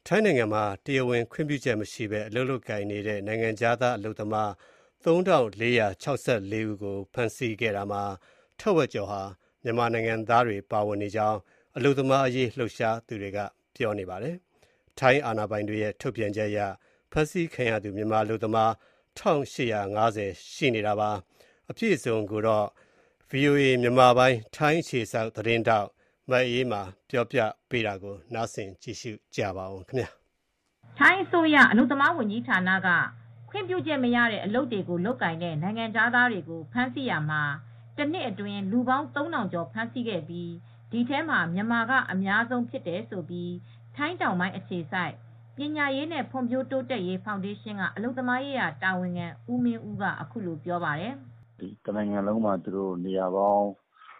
ထိုင်းနိုင်ငံမှာတရားဝင်ခွင့်ပြုချက်မရှိဘဲအလုပ်လုပ်ကိုင်နေတဲ့နိုင်ငံခြားသားအလုပ်သမား3,464 ဦးကိုဖမ်းဆီးခဲ့တာမှာထက်ဝက်ကျော်ဟာမြန်မာနိုင်ငံသားတွေပါဝင်နေကြောင်းအလုပ်သမားအရေးလှုပ်ရှားသူတွေကပြောနေပါတယ်။ထိုင်းအာဏာပိုင်တွေရဲ့ထုတ်ပြန်ချက်အရဖမ်းဆီးခံရသူမြန်မာအလုပ်သမား1,850ရှိနေတာပါ။အပြည့်အစုံကိုတော့ VOA မြန်မာပိုင်းထိုင်းအခြေစိုက်သတင်းတောက်မအေးမာပြောပြပေးတာကိုနားဆင်ကြည့်ရှုကြပါဦးခင်ဗျာ။ထိုင်းအစိုးရအလုပ်သမားဝန်ကြီးဌာနကခွင့်ပြုချက်မရတဲ့အလုပ်တွေကိုလုပ်ကိုင်တဲ့နိုင်ငံခြားသားတွေကိုဖမ်းဆီးရမှာတနှစ်အတွင်းလူပေါင်း3,000ကျော်ဖမ်းဆီးခဲ့ပြီးဒီထဲမှာမြန်မာကအများဆုံးဖြစ်တယ်လို့ထိုင်းတောင်ပိုင်းအခြေစိုက်ပညာရေးနဲ့ဖွံ့ဖြိုးတိုးတက်ရေးဖောင်ဒေးရှင်းကအလုပ်သမားရေးရာတာဝန်ခံဦးမင်းဦးကအခုလိုပြောပါတယ်။ဒီတနိုင်ငံလုံးမှာသူတို့နေရာပေါင်း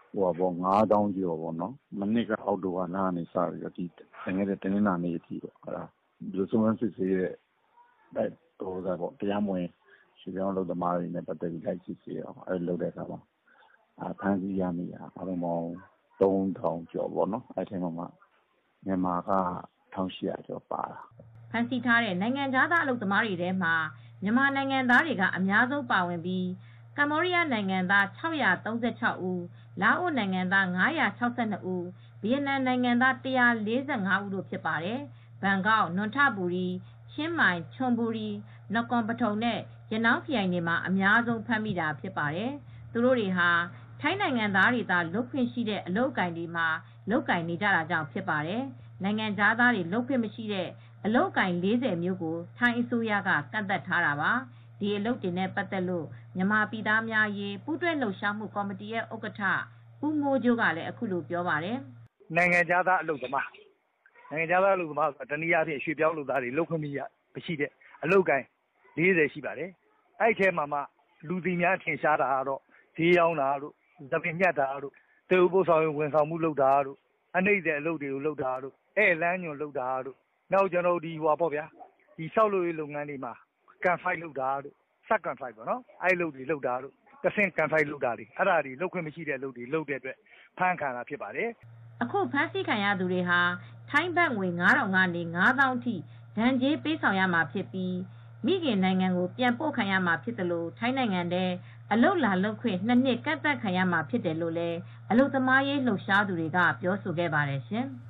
9,000ကျော်ပေါ့နော်။မနှစ်ကအောက်တိုဘာလကနေစပြီးဒီငယ်တဲ့တနင်္လာနေ့အထိပေါ့။ဒီလိုစုံစမ်းစစ်ဆေးတဲ့တရားမဝင်ရွှေ့ပြောင်းအလုပ်သမားတွေနဲ့ပတ်သက်ပြီးလိုက်စစ်ဆေးအောင်လုပ်တဲ့အခါမှာဖမ်းဆီးရမိတာအားလုံးပေါင်း3,000ကျော်ပေါ့နော်။အဲဒီထဲမှာမြန်မာက1,800ကျော်ပါတာ။ဖမ်းဆီးထားတဲ့နိုင်ငံခြားသားအလုပ်သမားတွေထဲမှာမြန်မာနိုင်ငံသားတွေကအများဆုံးပါဝင်ပြီးကမ္ဘောဒီးယားနိုင်ငံသား636ဦး၊လာအိုနိုင်ငံသား962ဦး၊ဗီယက်နမ်နိုင်ငံသား145ဦးတို့ဖြစ်ပါတယ်။ဘန်ကောက်၊နွန်ထဘူရီ၊ချင်းမိုင်၊ချွန်ဘူရီ၊နကွန်ပထုံနဲ့ရနောင်းခရိုင်တွေမှာအများဆုံးဖမ်းမိတာဖြစ်ပါတယ်။သူတို့တွေဟာထိုင်းနိုင်ငံသားတွေသာလုပ်ခွင့်ရှိတဲ့အလုပ်အကိုင်တွေမှာလုပ်ကိုင်နေကြတာကြောင့်ဖြစ်ပါတယ်။နိုင်ငံခြားသားတွေလုပ်ခွင့်မရှိတဲ့အလုပ်အကိုင်40မျိုးကိုထိုင်းအစိုးရကကန့်သတ်ထားတာပါ။ဒီအလုပ်တွေနဲ့ပတ်သက်လို့မြန်မာပြည်သားများအရေးပူးတွဲလှုပ်ရှားမှုကော်မတီရဲ့ဥက္ကဋ္ဌဦးမိုးကျိုးကလည်းအခုလိုပြောပါတယ်။နိုင်ငံခြားသားအလုပ်သမားဆိုတာတနည်းအားဖြင့်ရွှေ့ပြောင်းလုပ်သားတွေလုပ်ခွင့်မရှိတဲ့အလုပ်အကိုင်40ရှိပါတယ်။အဲဒီထဲမှာလူသိများထင်ရှားတာကတော့ဈေးရောင်းတာတို့၊သပင်ညှပ်တာတို့၊သယ်ယူပို့ဆောင်ရေးဝန်ဆောင်မှုလုပ်တာတို့၊အနှိမ့်တဲ့အလုပ်တွေကိုလုပ်တာတို့၊ဧည့်လမ်းညွှန်လုပ်တာတို့နောက်ဆောက်လုပ်ရေးလုပ်ငန်းတွေမှာကန်ဖိုက်လုပ်တာတို့စက္ကန်ဖိုက်ပေါ့နော်။အဲဒီလုပ်တွေလုပ်တာတို့တဆင့်ကန်ဖိုက်လုပ်တာတွေအဲဒါတွေလုပ်ခွင့်မရှိတဲ့အလုပ်တွေလုပ်တဲ့အတွက်ဖမ်းခံတာဖြစ်ပါတယ်။အခုဖမ်းဆီးခံရသူတွေဟာထိုင်းဘတ်ငွေ9,000ကနေ9,000အထိဒဏ်ကြေးပေးဆောင်ရမှာဖြစ်ပြီးမိခင်နိုင်ငံကိုပြန်ပို့ခံရမှာဖြစ်တယ်လို့ထိုင်းနိုင်ငံထဲအလုပ်လာလုပ်ခွင့်2နှစ်ကန့်သတ်ခံရမှာဖြစ်တယ်လို့လည်းအလုပ်သမားရေးလှုပ်ရှားသူတွေကပြောဆိုခဲ့ပါတယ်ရှင်။